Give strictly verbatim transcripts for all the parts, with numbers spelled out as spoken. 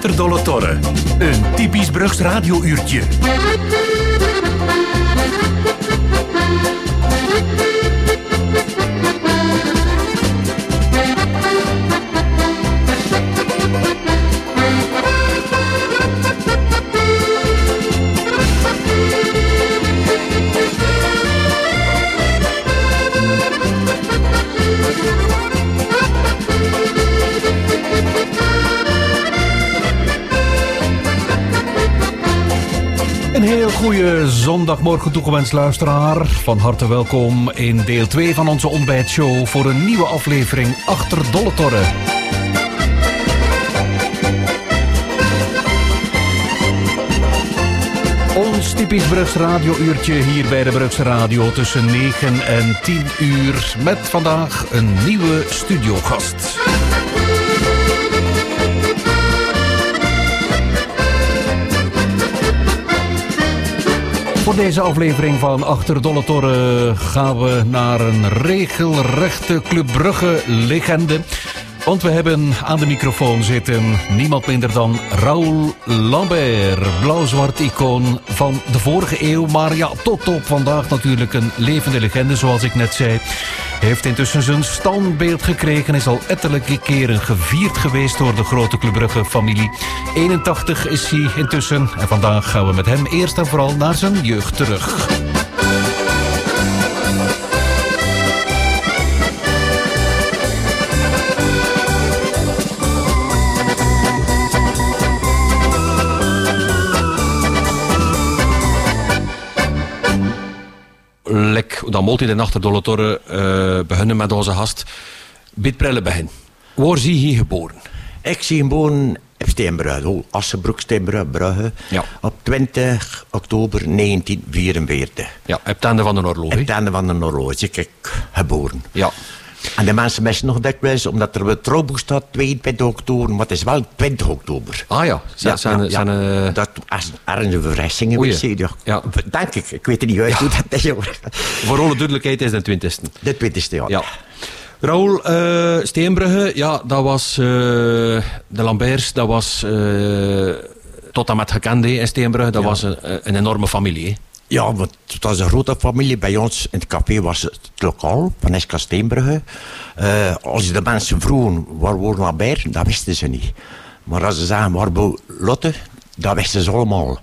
Achter Dolle Torre. Een typisch Brugs radiouurtje. Een heel goede zondagmorgen toegewenst luisteraar. Van harte welkom in deel twee van onze ontbijtshow voor een nieuwe aflevering Achter Dolle Torre. Ons typisch Brugs radiouurtje hier bij de Brugse Radio tussen negen en tien uur. Met vandaag een nieuwe studiogast. Voor deze aflevering van Achter Dolle Torre gaan we naar een regelrechte Club Brugge legende. Want we hebben aan de microfoon zitten niemand minder dan Raoul Lambert. Blauw-zwart icoon van de vorige eeuw. Maar ja, tot op vandaag natuurlijk een levende legende, zoals ik net zei. Hij heeft intussen zijn standbeeld gekregen. Is al ettelijke keren gevierd geweest door de grote Club Brugge familie. eenentachtig is hij intussen. En vandaag gaan we met hem eerst en vooral naar zijn jeugd terug. Lek, dan moet hij de Achter Dolle Torre uh, beginnen met onze gast. Bid Prelle begin. Waar zie je geboren? Ik zie geboren op Steenbrugge, Assenbroek, Steenbrugge, Brugge. Ja. Op twintig oktober negentien vierenveertig. Ja, op het einde van de Norloge. Op het einde van de Norloge is ik geboren. Ja. En de mensen missen nog dikwijls, omdat er op trouwboek staat tweeëntwintig oktober, maar het is wel twintig oktober. Ah ja, Z- ja, zijn, ja, zijn, ja. Uh... Dat is ergens een verrassing geweest. Ja. Ja. Denk ik, ik weet het niet uit hoe dat is. Voor alle duidelijkheid is de twintigste. De twintigste, ja. ja. Raoul, uh, Steenbrugge, ja, dat was uh, de Lamberts, dat was uh, tot en met gekend in Steenbrugge, dat ja. was een, een enorme familie. He? Ja, want het was een grote familie. Bij ons in het café was het lokaal van S K Steenbrugge. Uh, als de mensen vroegen waar woont Lambert, dat wisten ze niet. Maar als ze zagen waar woont Lotte, dat wisten ze allemaal.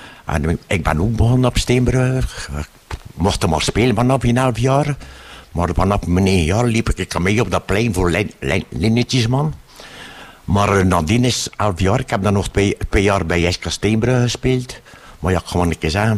En ik ben ook begonnen op Steenbrugge. Ik mocht maar spelen vanaf een half jaar. Maar vanaf mijn negen jaar liep ik mee op dat plein voor lin, lin, linnetjesman. Maar uh, nadien is half jaar. Ik heb dan nog twee, twee jaar bij S K Steenbrugge gespeeld. Maar ja, ik ga maar een keer zeggen.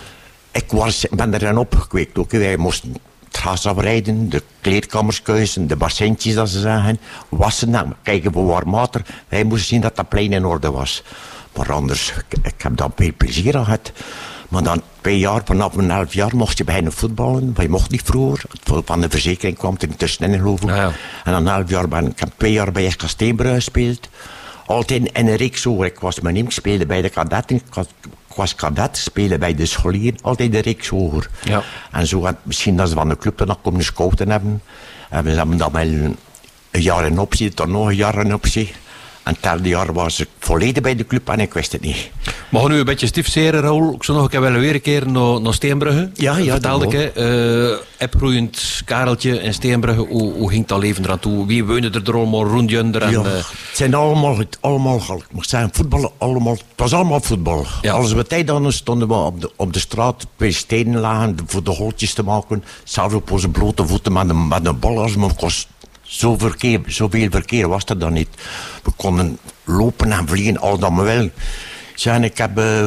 Ik was, ben erin opgekweekt ook. Wij moesten het gras afrijden, de kleedkamers kuisen, de bassintjes dat ze zagen. Wassen, nou, kijken voor warm water. Wij moesten zien dat dat plein in orde was. Maar anders, ik, ik heb daar veel plezier gehad. Maar dan twee jaar, vanaf een half jaar mocht je beginnen voetballen. Maar je mocht niet vroeger. Van de verzekering kwam er tussenin geloof ik. Ja, ja. En dan een half jaar ben ik heb twee jaar bij S K Steenbrugge gespeeld. Altijd in een reeks hoor. Ik was mijn neem, ik speelde bij de kadetten. Ik was, ik was kadet, spelen bij de scholieren. Altijd de reeks hoger. Ja. En zo had misschien dat ze van de club dan komen scouten hebben. En we hebben dan wel een, een jaar in optie, dan nog een jaar in optie. En het derde jaar was ik volledig bij de club en ik wist het niet. Mag we nu een beetje stiefseren, Raoul? Ik zou nog een keer willen weer een keer naar, naar Steenbrugge. Ja, ja. Vertelde ik, uh, hebgroeiend Kareltje in Steenbrugge. Hoe, hoe ging dat leven eraan toe? Wie woonde er allemaal rond Junder? En, ja, uh... het zijn allemaal, allemaal, ik moet zeggen, voetballen, allemaal, het was allemaal voetbal. Ja. Als we tijd hadden, stonden we op de, op de straat, twee stenen lagen voor de holtjes te maken. Zelfs op onze blote voeten met een, met een bal als me kost. Zo verkeer, zoveel verkeer was er dan niet. We konden lopen en vliegen, al dat maar wel. Zijn, ik heb uh,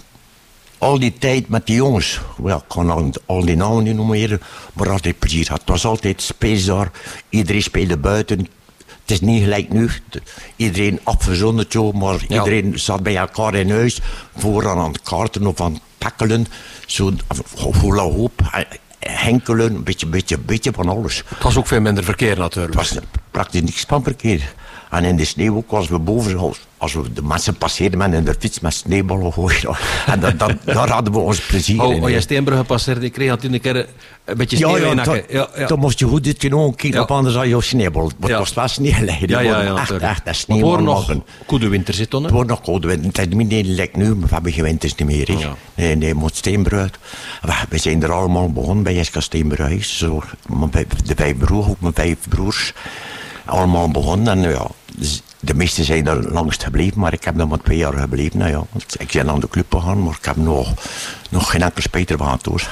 al die tijd met die jongens, well, ik kan al, al die namen niet noemen, maar altijd plezier had. Het was altijd speelzaar, iedereen speelde buiten. Het is niet gelijk nu, iedereen afgezonderd, maar ja. Iedereen zat bij elkaar in huis, voor aan het kaarten of aan het tackelen. Zo, hula hoop. Henkelen, een beetje, beetje, beetje van alles. Het was ook veel minder verkeer natuurlijk. Het was, praktisch niks van verkeer. En in de sneeuw ook, als we boven, als we de mensen passeerden met in de fiets met sneeuwballen gooien. En dat, dat, daar hadden we ons plezier oh, in. Oh, je Steenbrugge passeerde, ik kreeg toen een keer een beetje sneeuw ja, in ja, nakken. Ja, ja. Dan moest je goed dit genomen kijken, Ja. anders had je sneeuwbal. Maar het Ja. was wel sneeuw liggen. Ja, ja, ja, echt, natuurlijk. echt, dat Maar het wordt sneeuwbal nog maken. goede winter zit dan, hè? Het wordt nog koude winter. Het is niet lelijk nu, maar we hebben geen winters niet meer. Hè. Ja. Nee, nee, moet Steenbrugge. We zijn er allemaal begonnen bij S K Steenbrugge. Zo, mijn vijf- de vijf broers, ook mijn vijf broers. Allemaal begonnen. En ja, dus de meesten zijn er langst gebleven, maar ik heb nog maar twee jaar gebleven. Nou ja, ik ben aan de club gegaan, maar ik heb nog, nog geen enkel spijt ervan gehad, hoor.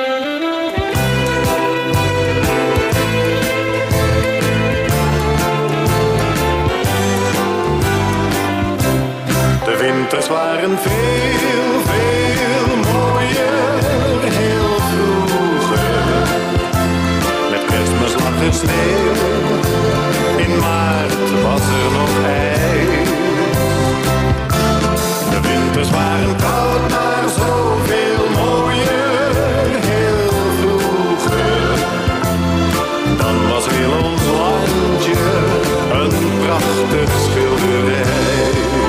De winters waren veel, veel mooier, heel vroeger. Met Kerstmis lag er sneeuw, in maart was er nog ijs. De winters waren koud, maar zoveel mooier, heel vroeger. Dan was heel ons landje een prachtig schilderij.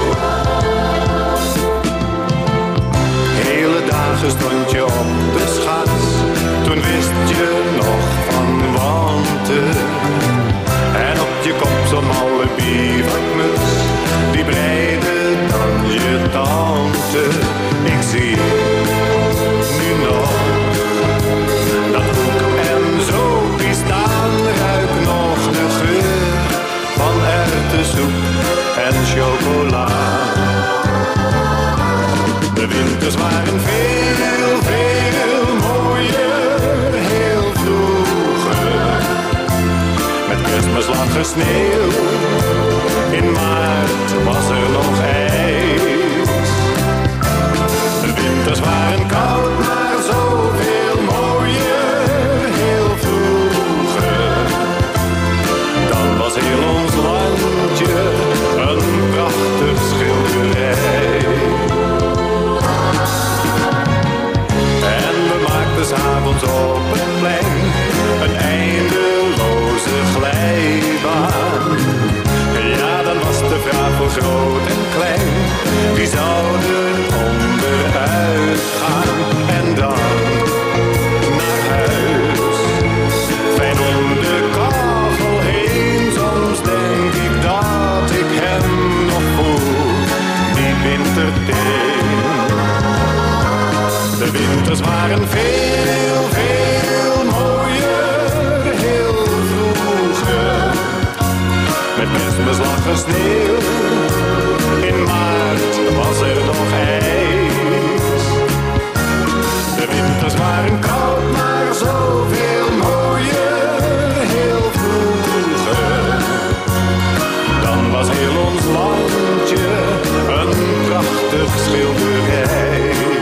Hele dagen stond je op de schans, toen wist je nog van wanten. En op je kop zo'n malle bivakmuts, die breide dan je tante. Ik zie nu nog dat hoek en zo die staan, ruik nog de geur van erwtensoep en chocola. De winters waren veel, veel mooier, heel vroeger. Met Kerstmis lag er sneeuw, in maart was er nog ijs. De winters waren koud, maar zoveel mooier, heel vroeger. Dan was heel ons landje een prachtig schilderij. En we maakten 's avonds op het plein een eindeloze glijbaan. Ja, dan was de vraag voor groot en klein, wie zouden onderuit gaan? En dan naar huis, fijn om de kachel heen. Soms denk ik dat ik hem nog voel, die winterteen. De winters waren veel, veel mooier, heel vroeger. Met Kerstmis lag er sneeuw, in maart was er nog ijs. De winters waren koud, maar zoveel mooier, heel vroeger. Dan was heel ons landje een prachtig schilderij.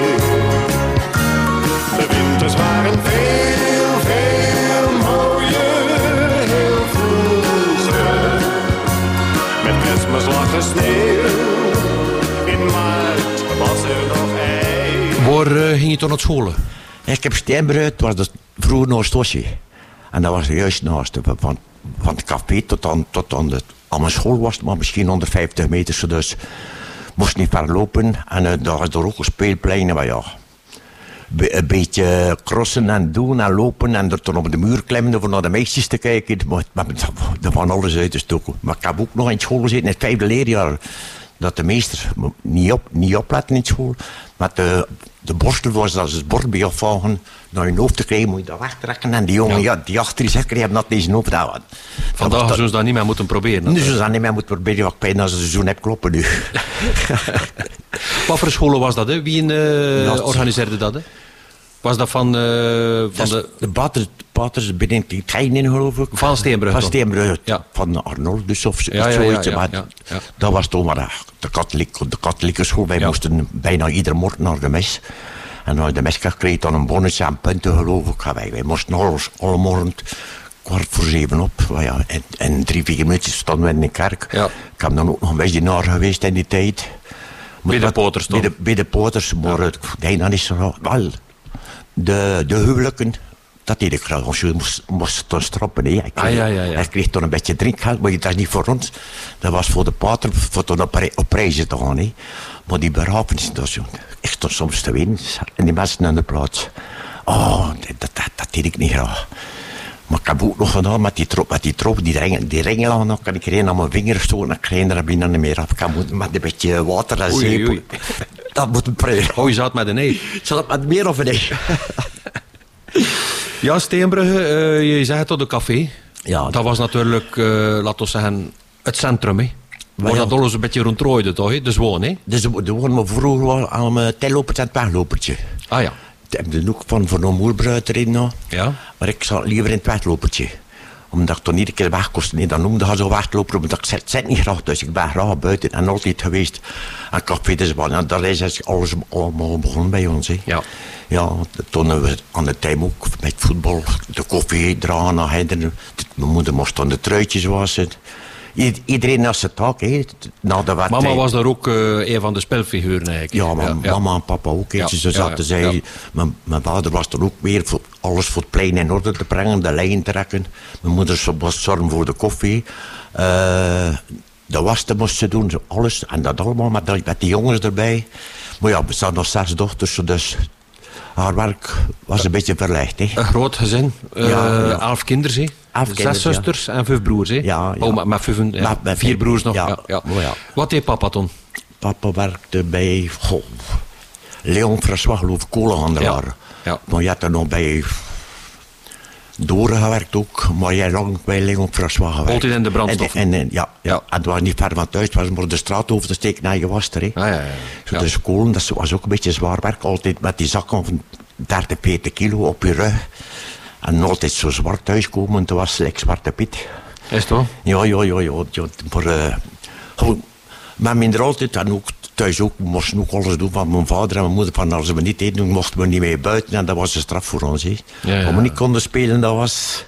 De winters waren veel, veel mooier, heel vroeger. Met Kerstmis lag er sneeuw, in maart was er nog ijs. Waar uh, ging je toch naar scholen? Ik heb Steenbrugge, het was dus vroeger Noord-Oosie. En dat was juist naast, van, van het café tot aan, tot aan, de, aan mijn school was het maar misschien honderdvijftig meter, dus moest niet ver lopen. En uh, daar was er ook een speelplein, maar ja, be, een beetje crossen en doen en lopen en er toen op de muur klimmen om naar de meisjes te kijken. Maar, maar dat van alles uit te stoken. Maar ik heb ook nog in school gezeten, in het vijfde leerjaar, dat de meester niet, op, niet opletten in school. Met de, de borstel was dat ze het bord bij afvagen, naar je hoofd te krijgen, moet je dat wegtrekken. En die jongen, ja. Ja, die achter je zeker, die hebben dat deze hoofd. Dat, Vandaag dat, zullen ze dat niet meer moeten proberen. nu zullen ze dat niet meer moeten proberen, wat pijn als ze zo'n heb kloppen nu. Wat voor scholen was dat, hè? Wie uh, Ja, organiseerde dat, hè? Was dat van, uh, van Dat de... de paters, paters binnen die trein in, geloof ik. Van Steenbrugge. Van Steenbrugge, Ja. van Arnold dus of Ja, ja, zoiets. ja, ja, maar ja, ja. dat was toen maar de, katholiek, de katholieke school. Wij Ja. moesten bijna iedere morgen naar de mis. En als je de mis kreeg dan een bonnetje aan punten, geloof ik. Wij, wij moesten alles, alle morgen kwart voor zeven op. Maar ja, en, en drie, vier minuutjes stonden we in de kerk. Ja. Ik heb dan ook nog een beetje naar geweest in die tijd. Bij de poters toch? Bij de, bij de poters, maar het, nee, dan is er wel... De, de huwelijken Dat deed ik graag. Want je moest, moest dan stroppen. Hè. Ik, Ah, ja, ja, ja. ik kreeg toen een beetje drinkgeld, maar dat is niet voor ons. Dat was voor de pater, voor toen op, rei- op reizen te gaan. Hè. Maar die begrafenis, dat is, ik stond soms te wenen. En die mensen aan de plaats. Oh, dat, dat, dat deed ik niet graag. Maar ik heb ook nog gedaan met die trop, met die trop, die ringen, die ringen aan, dan kan ik er een aan mijn vinger stoten en ik krijg er binnen niet meer af. Ik moet met een beetje water en Oei, zeep. oei. Dat moet een pre. Oh, je zat met een ei. Zal het met meer of niet? Ja, Steenbrugge, uh, je zei het tot de café. Ja, Dat was natuurlijk, uh, laten we zeggen, het centrum, hè. Waar ja. dat alles een beetje rondrooide, toch? Hè? Dus woon, hè? Dus er wonen vroeger wel aan een tellopertje en het weglopertje. Ah ja. Ik heb de hoek van voor een moerbruid erin nog. Ja. Maar ik zat liever in het weglopertje. Omdat ik toch niet een keer wegkost. Nee, dan noemde hij zo weglopen. Maar ik zit, zit niet graag, dus ik ben graag buiten en altijd geweest. En café dus wel. En daar is alles allemaal begonnen bij ons. Hè. Ja. Ja, toen hebben we aan de tijd ook met voetbal, de koffie draaien. Mijn moeder moest dan de truitjes wassen. I- Iedereen had zijn taak, hè. Na de wedstrijd. Mama was daar ook uh, een van de spelfiguren, eigenlijk. Ja, maar mama en papa ook. Ja, Ze ja, zaten, ja, zei, ja. Mijn, mijn vader was er ook weer voor alles voor het plein in orde te brengen, de lijn trekken. Mijn moeder was zorgen voor de koffie. Uh, de wassen moest ze doen, zo alles. En dat allemaal met, met die jongens erbij. Maar ja, we staan nog zes dochters, dus haar werk was een beetje verlegd. Hè. Een groot gezin, uh, Ja, ja. elf kinderen, hè? Elf Zes kinderen, zusters en vijf broers, hè? Ja, ja. Oh, met, met vijf, ja. Met- met vier vijf- broers nog. Ja. ja. Ja, Oh, ja. Wat deed papa toen? Papa werkte bij goh, Leon François, geloof ik, kolenhandelaar. Ja, ja. Maar je had er nog bij Doren gewerkt ook, maar jij lang bij Leon François gewerkt. Altijd in de brandstoffen. En, en, en- ja, ja. Ja. En het was niet ver van thuis, het was maar de straat over te steken naar je was er. Hè. Ah, ja, ja, ja. Zo, Ja. dus kolen, dat was ook een beetje zwaar werk. Altijd met die zakken van dertig, veertig kilo op je rug. En altijd zo zwart thuiskomen, toen was ik Zwarte Piet. Is het wel? Ja, ja, ja, ja. ja. Maar uh, gewoon, maar minder altijd, en ook thuis ook, we moesten ook alles doen van mijn vader en mijn moeder. Van als we niet eten doen, mochten we niet mee buiten. En dat was een straf voor ons. Hè. Ja, ja. Als we niet konden spelen, dat was...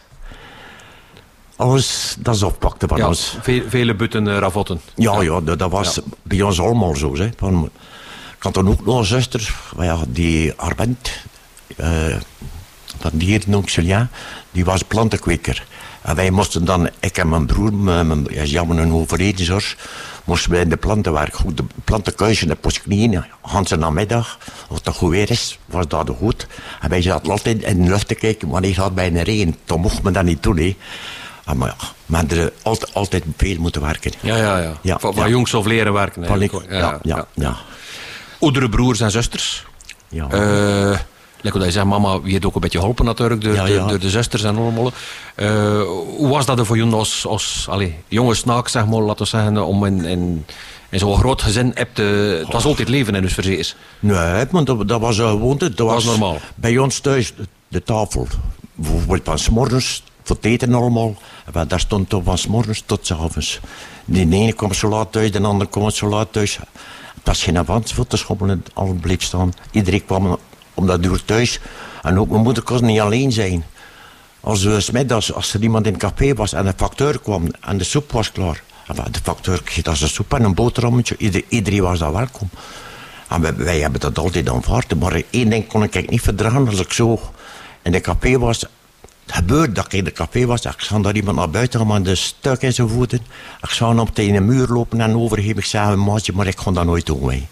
Alles, dat is oppakte van Ja, ons. ve- vele butten uh, ravotten. Ja, ja, dat, dat was Ja. bij ons allemaal zo. Hè. Van, ik had dan ook nog een zuster, maar ja, die Arbendt, uh, van die hier noemt Julien, die was plantenkweker. En wij moesten dan, ik en mijn broer, mijn, mijn, ja, jammer een overleden zorg, moesten we in de planten werken. Goed, de plantenkuisje, dat moest ik niet in. Hans en namiddag, als het goed weer is, was dat goed. En wij zaten altijd in de lucht te kijken, wanneer gaat het bij een regen. Dan mocht men dat niet doen, hè. En maar ja, men er altijd, altijd veel moeten werken. Ja, ja, ja. Ja, van van ja. jongs of leren werken. Van ik- eigenlijk. ja, ja, ja. Oudere broers en zusters. Ja. Uh, Lekker dat je zegt, mama, wie heeft ook een beetje geholpen natuurlijk, door, Ja, de, ja. door de zusters en allemaal. Uh, hoe was dat er voor jullie als, als allez, jonge snaak, zeg maar, laten we zeggen, om in, in, in zo'n groot gezin hebt te... Het was altijd leven in dus verzees. Nee, maar dat, dat was een gewoonte. Dat was normaal. Bij ons thuis, de, de tafel. Bijvoorbeeld van 's morgens, voor het eten allemaal. En daar stond toch van 's morgens tot 's avonds. De ene kwam zo laat thuis, de andere kwam zo laat thuis. Het was geen avans voor te schommelen, al bleef staan. Iedereen kwam om dat uur thuis. En ook mijn moeder kon niet alleen zijn. Als we 's middags, als er iemand in het café was en de facteur kwam en de soep was klaar. En de facteur kreeg als een soep en een boterhammetje. Ieder, iedereen was daar welkom. En wij, wij hebben dat altijd aanvaard. Maar één ding kon ik niet verdragen. Als ik zo in de café was. Het gebeurde dat ik in de café was. Ik zag daar iemand naar buiten gaan met een stuk in zijn voeten. Ik zou hem op tegen een muur lopen en overgeven. Ik zei een maatje, maar ik kon dat nooit doen. Wij.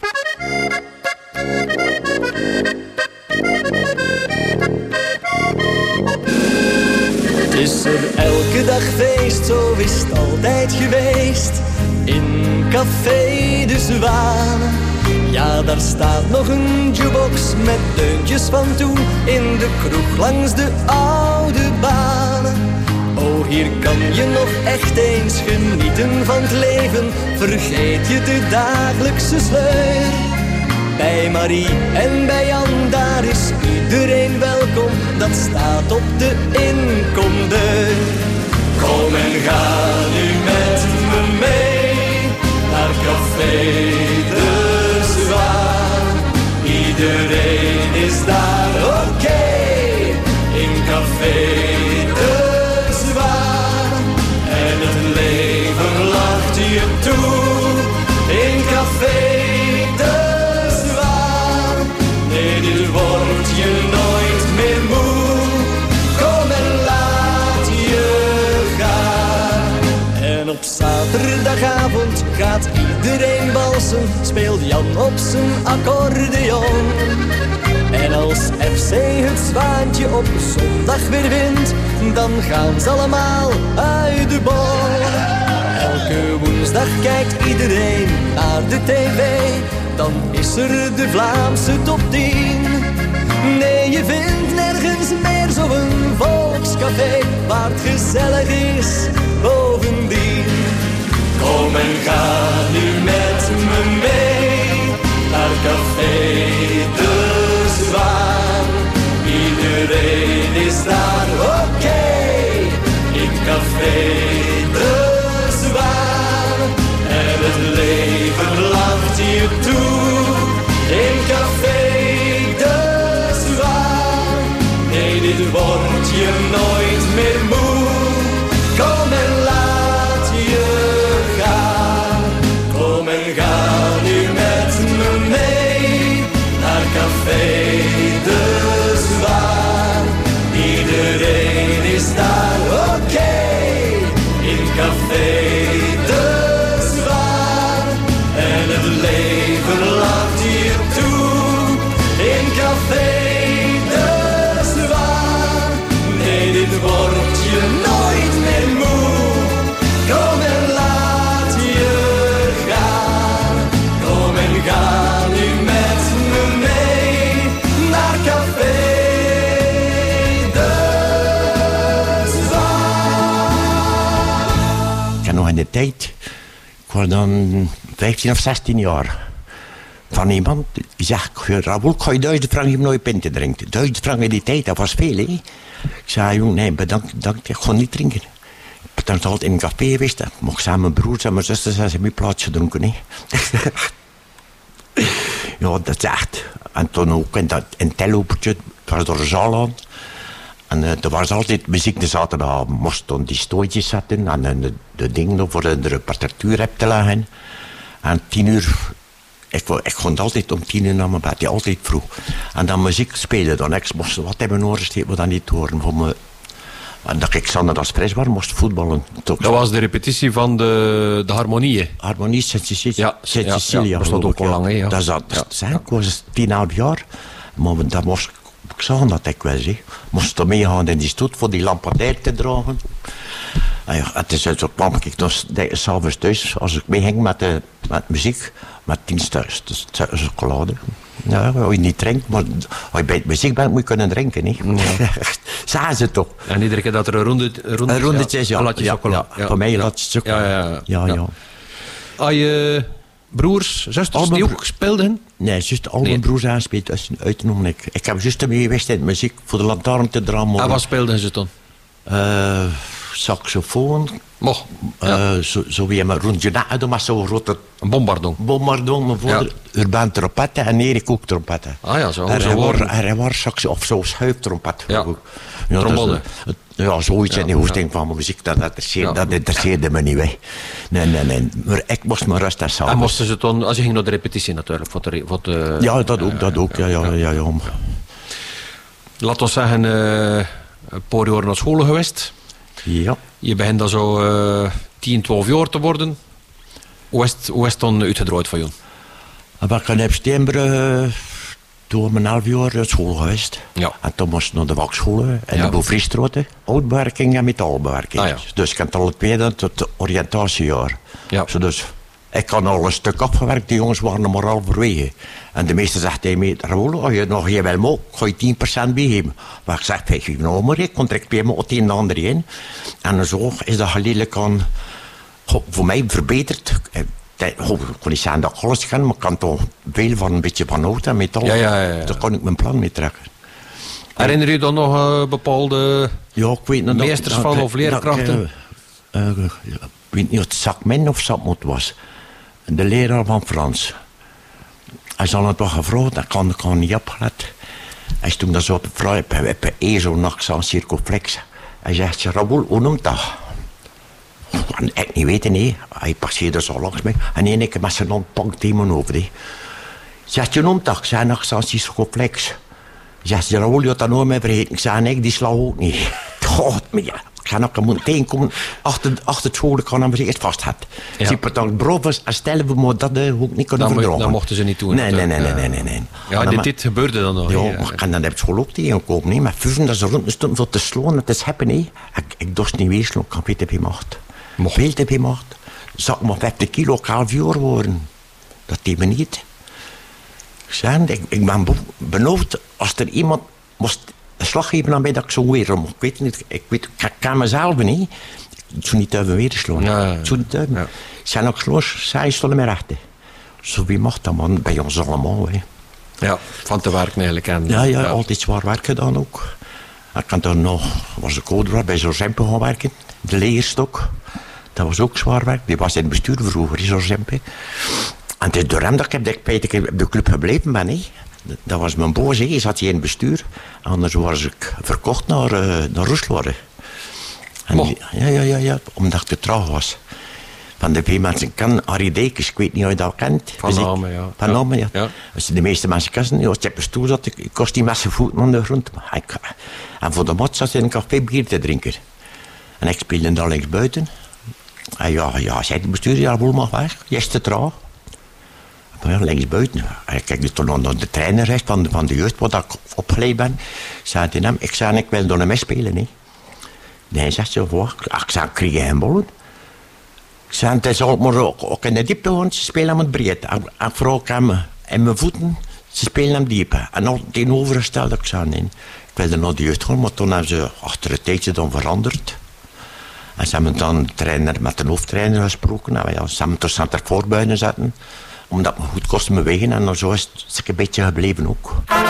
Het is er elke dag feest, zo is het altijd geweest. In Café de Zwanen. Ja, daar staat nog een jukebox met deuntjes van toen. In de kroeg langs de oude banen. Oh, hier kan je nog echt eens genieten van het leven. Vergeet je de dagelijkse sleur. Bij Marie en bij Jan, daar is iedereen welkom. Dat staat op de inkomdeur. Kom en ga nu met me mee naar Café de Zwaan. Iedereen is daar oké, okay, in Café de Zwaan. En het leven lacht je toe in Café de Zwaan. Nee, dit wordt je nooit meer moe. op zaterdagavond gaat iedereen balsen, speelt Jan op zijn accordeon. En als F C het Zwaantje op zondag weer wint, dan gaan ze allemaal uit de bol. Elke woensdag kijkt iedereen naar de tv, dan is er de Vlaamse top tien. Nee, je vindt nergens meer zo'n volkscafé waar het gezellig is bovendien. Kom en ga nu met me mee naar Café de Zwaan. Iedereen is daar oké, okay, in Café de Zwaan. En het leven lacht je toe in Café de Zwaan. Nee, dit wordt je nooit meer moe. Kom en laat je gaan. Kom en ga nu met me mee naar Café de Zwaan. Iedereen is daar oké, okay, in Café de Zwaan. En het leven lacht je toe in Café de Zwaan. Nee, dit wordt je nooit meer moe. Kom en laat je gaan. Kom en ga nu met me mee naar Café de Zwaan. Ik had nog in de tijd, ik was dan vijftien of zestien jaar, van iemand die zegt, Raoul, ik ga je duizend frank geven om je pint te drinken. Duizend frank in die tijd, dat was veel, hè. Ik zei, jong, nee, bedankt, bedankt, ik ga niet drinken. Ik ben altijd in een café geweest, ik mocht samen mijn broers en mijn zusters en ze mijn plaats gedronken, hè. Ja, dat is echt. En toen ook in, dat, in het tellopertje, het was door de zaal aan. En uh, er was altijd muziek, de zaterdag moest dan die stootjes zetten en uh, de, de dingen voor de reparatuur heb te leggen. En tien uur, ik, ik ging altijd om tien uur naar mijn bed, ja, altijd vroeg. En dan muziek spelen dan, ik moest wat hebben oren steken, wat dan niet horen voor me. En dat ik Sander als prijs was, moest voetballen. Dat was de repetitie van de, de harmonieën. Harmonie Sint-Cecilia. Ja, Sint-Cecilia. Ja, ja, dat was ook al lang, hè. Ja. Dat is dat. Ja. Zijn, ik was tien, elf jaar. Maar dat moest ik zag dat ik wel, zie. Moest er meegaan in die stoet voor die lampadair te dragen. En ja, het is zo kwam ik nog s'avonds thuis, als ik meeging met, de, met muziek, met tien thuis. Dus chocolade. Ja, als je niet drinkt, maar als je bij muziek bent, moet je kunnen drinken, hè. Ja. Zagen ze toch. En iedere keer dat er een ronde, ronde een rondetje is, ja. Een latje ja, chocola. Ja, ja. Voor mij een latje chocola. Ja, ja, ja. ja, ja. ja. Had je broers, zusters die ook speelden? Nee, juist al mijn nee. broers aanspeelt, dus uitgenomen ik. Ik heb juist ermee geweest in de muziek, voor de lantaarn te draaien. En wat speelden ze dan? Uh, saxofoon. Mocht. Uh, ja. Zo, zo wie maar rondje na, maar zo'n grote... Een bombardon. Bombardon, mijn vader. Ja. Urban trompetten en Erik ook trompetten. Ah ja, zo. En zo hij was, hij was saxo, of zo schuiftrompet. Ja. Ja, trombone. Dus, ja, zoiets ja. in de hoofding van mijn muziek, dat interesseerde, ja. dat interesseerde me niet, hè. Nee, nee, nee. Maar ik moest me rust en s'avonds. En moesten ze dan, als je ging naar de repetitie natuurlijk, voor de... Voor de ja, dat ook, dat ook, ja, ja, ja. ja, ja. Laat ons zeggen, uh, een paar jaar naar school geweest. Ja. Je begint dan zo uh, tien, twaalf jaar te worden. Hoe is het, hoe is het dan uitgedraaid van jou? Ik ben in Steenbrugge toen mijn half jaar uit school geweest. Ja. En toen moest ik naar de wakschool in ja. de Boevriestrote. Oudbewerking en metaalbewerking. Ah, ja. Dus ik heb alle twee tot het oriëntatiejaar. Ja. Zo dus, ik had al een stuk afgewerkt, die jongens waren er maar halverwege. En de meester zegt tegen mij, Raoul, als je nog geen wel mag, ga je tien procent bijgeven. Maar ik zeg, vijf nou maar, ik contract twee maar het een en ander in. En zo is dat geleidelijk aan, voor mij verbeterd. Ik kon niet zeggen dat ik alles kan, maar ik kan toch veel van een beetje van hout en metaal. Ja, ja, ja, ja. Daar kon ik mijn plan mee trekken. Herinner je dan nog uh, bepaalde ja, ik weet niet, meesters dat, van dat, of leerkrachten? Dat, uh, uh, ik weet niet of het Zakmin of Sapmot was. De leraar van Frans. Hij zal het wel gevraagd, ik kan het niet opgelet. Hij is toen dat zo op de vrouw, ik heb een zo'n nacht aan circoflex. Hij zegt, Raoul, hoe noemt dat? Ik niet weten, nee. Hij passeerde zo langs mij. En één keer met zijn hand pakt hij me over. Hij zegt, je noemt dat? Ik zei, nacht aan circoflex. Hij zegt, Raoul, je had dat nooit meer vergeten. Ik zei, nee, die sla ook niet. God, maar ja. ik zou nog moeten tegenkomen achter, achter het school kan we eerst vast had. Ja. Zie bedankt brothers en stellen we maar dat uh, ook niet kunnen Dan, mo- verdragen. dan mochten ze niet doen. Nee, nee, nee, nee, nee, nee, nee. Ja, En dit, dan- dit gebeurde dan nog. Ja, hè. maar en dan heb je school ook tegengekomen, nee. Maar fusen dat ze rond stonden voor te slaan, het is happen, nee. Ik, ik dorst niet weerslaan, ik kan veel te veel macht. Mocht. Veel te veel macht. Zou ik maar vijftig kilo, ik half jaar worden. Dat deed me niet. Ik zei, ik, ik ben be- benauwd als er iemand moest een slag geven aan mij dat ik zo weer mocht. Ik weet niet, ik, weet, ik kan mezelf niet. Ik zou niet durven weer slaan. Ja, ja, ja. Ik zou niet durven. Ja. Ik zei ook sloos, zij stonden mij achter. Zo wie mag dat man, bij ons allemaal. Hè. Ja, van te werken eigenlijk. En, Ja, ja, altijd zwaar werk gedaan ook. Ik kan dan nog, was ik ouder bij zo'n Zempe gaan werken. De leerstok. Dat was ook zwaar werk. Die was in het bestuur vroeger, zo'n Zempe. En het is door hem dat ik, heb, dat ik op de club gebleven ben. Hè. Dat was mijn boos, hè. Zat hij in het bestuur. Anders was ik verkocht naar, uh, naar Roesloorde. En Mocht. die- Ja, ja, ja, ja, omdat ik te traag was. Van de veel mensen kennen Harry Dekens, ik weet niet of je dat kent. Van Dus ik- namen, ja. Van Ja. namen, ja. Ja. Als je de meeste mensen kennen, als je op een stoel zat, ik kost die met zijn voeten aan de grond. Maar ik- En voor de mat zat hij in een café bier te drinken. En ik speelde daar links buiten. En ja, ja, zei de bestuurder, ja, boel mag weg, je is te traag. Maar ja, links buiten. En ik kijk dus toen naar de trainer van de, van de jeugd, waar ik opgeleid ben. Zei hij hem, ik zei, ik wil door hem spelen, hè. Nee, hij zegt zo, voor. Ik zei, ik krijg geen bollen. Ik zei, het is ook maar ook, ook in de diepte gewoon, ze spelen hem het breed. En, en vooral ik hem in mijn voeten, ze spelen hem diep. En al tegenovergesteld, ik zei, nee. Ik wilde naar de jeugd gaan, maar toen hebben ze achter een tijdje dan veranderd. En ze hebben dan de trainer, met de hoofdtrainer gesproken. En ja, ze hebben toch aan het voorbuinen zetten. Omdat me goed kostte me wegen. En dan zo is het, is het een beetje gebleven ook.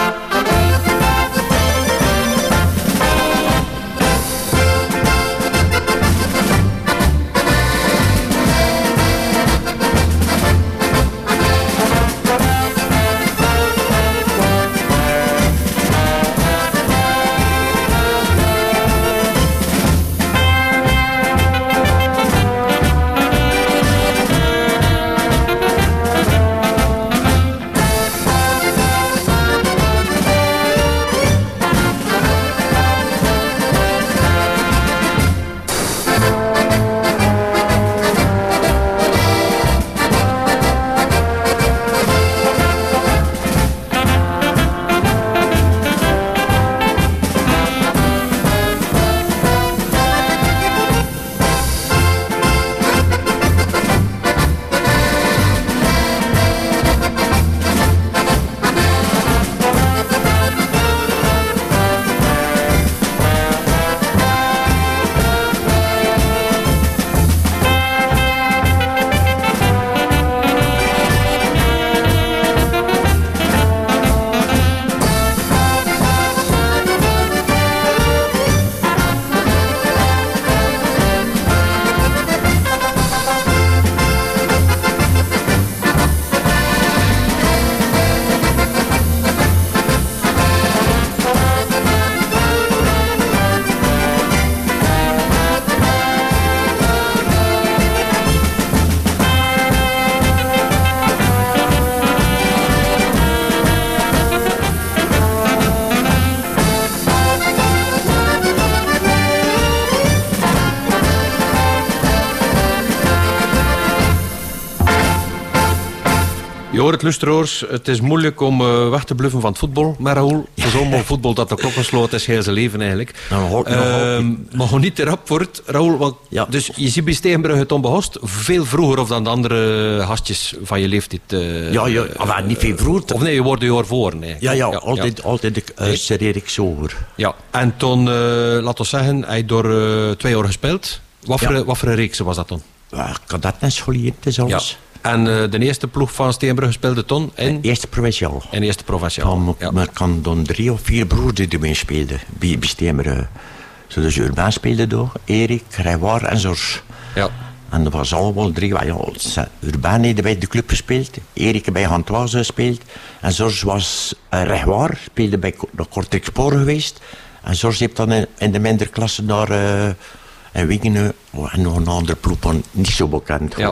Je hoort het, luisteraars, het is moeilijk om uh, weg te bluffen van het voetbal. Maar Raoul, het is allemaal voetbal dat de klok gesloten is, heel zijn leven eigenlijk. Nou, hoort- nou, hoort uh, maar gewoon niet te rap wordt, Raoul. Want, Ja. Dus je ziet bij Steenbrugge Tom Behost veel vroeger of dan de andere gastjes van je leeftijd. Uh, Ja, ja, maar niet veel vroeger. Of nee, je wordt een jaar voor. Nee. Ja, ja, altijd, altijd uh, serreer ik zo hoor. Ja. En toen, uh, laten we zeggen, hij door uh, twee jaar gespeeld. Wat voor, Ja. wat voor een reeks was dat dan? Ja, ik had dat net scholier, het is alles. En uh, de eerste ploeg van Steenbrugge speelde toen in, Eerste provinciaal. in de eerste provinciaal. Dan, Ja. Maar ik kan dan drie of vier broers die ermee speelden. Bij, bij Steenbrugge. Zo dus Urbain speelde door, Erik, Grijwaar en Zors. Ja. En dat was allemaal drie. Ja, Urbain heeft bij de club gespeeld. Erik bij Gantoise gespeeld. En Zors was uh, Grijwaar, speelde bij de Kortrijk Spoor geweest. En Zors heeft dan in, in de mindere klasse naar uh, in Wingen oh, en nog een andere ploeg, maar niet zo bekend. Ja.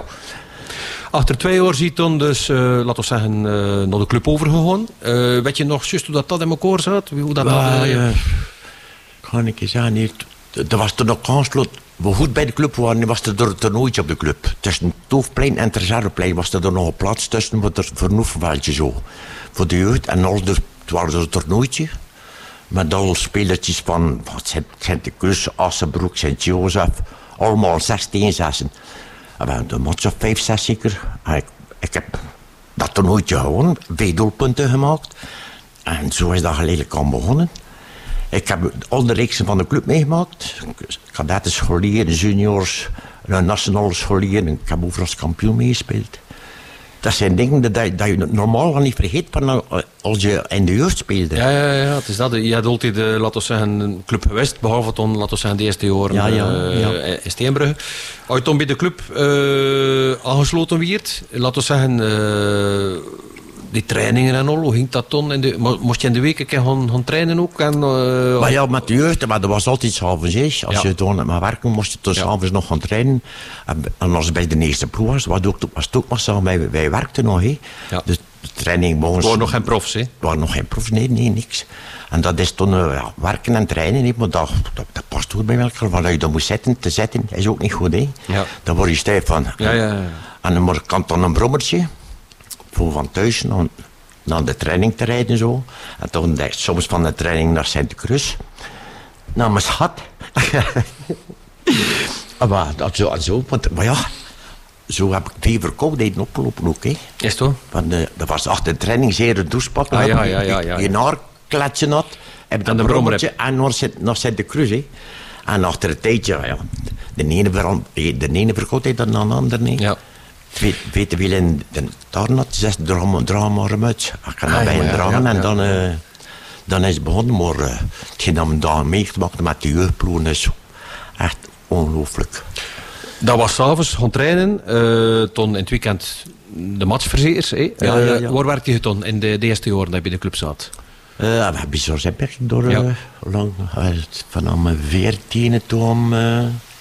Achter twee jaar ziet dan dus, uh, laten we zeggen, uh, naar de club overgegaan. Uh, weet je nog juist hoe dat, dat in elkaar zat? Hoe dat, Ja, dat, uh, ja. Kan ik eens aan hier. er was toen ook aansloot. We goed bij de club waren, was er een toernooitje op de club. Tussen het Toofplein en het Reserveplein was er nog een plaats tussen voor het vernoefenveldje zo. Voor de jeugd. En al de, het was er een toernooitje. Met al spelertjes van Sint-Cruz, Assenbroek, Sint-Jozef. Allemaal zestien zessen. En we hadden een match of vijf, zes zeker. Ik, ik heb dat toernooitje gewonnen. Vijf doelpunten gemaakt. En zo is dat geleidelijk aan begonnen. Ik heb al de reeksen van de club meegemaakt. Kadetten, scholieren, juniors, nationale scholieren. Ik heb overal als kampioen meegespeeld. Dat zijn dingen dat, dat je normaal niet vergeet als je in de jeugd speelde. Ja, ja, ja, het is dat. Je had altijd, uh, laten we zeggen, een club geweest, behalve toen, laten we zeggen, de eerste jaren ja, ja, uh, ja. in Steenbrugge. Als je toen bij de club uh, aangesloten werd, laten we zeggen, uh, die trainingen en al, hoe ging dat toen? In de, moest je in de week een keer gaan, gaan trainen ook? En, uh, maar ja, met de jeugd, maar dat was altijd s'avonds. Als ja. je toen met werken moest je tot s'avonds ja. nog gaan trainen. En, en als bij de eerste ploeg was, was het ook, was het ook maar zo, wij, wij werkten nog. He. Ja. Dus de training mogen... Het waren nog geen profs, hè? Het waren nog geen profs, nee, nee, niks. En dat is toen uh, ja, werken en trainen, he, maar dat, dat, dat past goed bij elkaar. Want je dan moet zitten, te zitten, is ook niet goed. He. Ja. Dan word je stijf van. Ja, ja, ja. En dan kan dan een brommertje, voor van thuis naar, naar de training te rijden zo. En toen soms van de training naar Sint-Cruz. Naar mijn schat. maar dat zo, zo, want, maar ja, zo heb ik die verkoudheden opgelopen ook. He. Is het hoor? Want uh, dat was achter de training zeer een douchepak. Ah, ja, ja, ja, ja, je naar kletsen had. Heb ik en dat de brommertje en naar, naar Sint-Cruz. He. En achter een tijdje, ja, de ene, ver, de ene verkoudheid dan aan de andere. He. Ja. Weet, weet je wel, in de tarnat, zes drama, drama uit. Ik kan daarbij ah, ja, dragen ja, ja, en dan, uh, dan is het begonnen. Maar uh, hetgeen dat we daar meegemaakt met de jeugdploegen is echt ongelooflijk. Dat was s'avonds gaan trainen, uh, toen in het weekend de matchverzekers. Eh? Ja, ja, ja. Uh, waar werkte je toen in de, de eerste jaren dat je bij de club zat? Uh, we hebben zo zijn door uh, ja. lang, uh, vanaf mijn veertiende toen. Uh,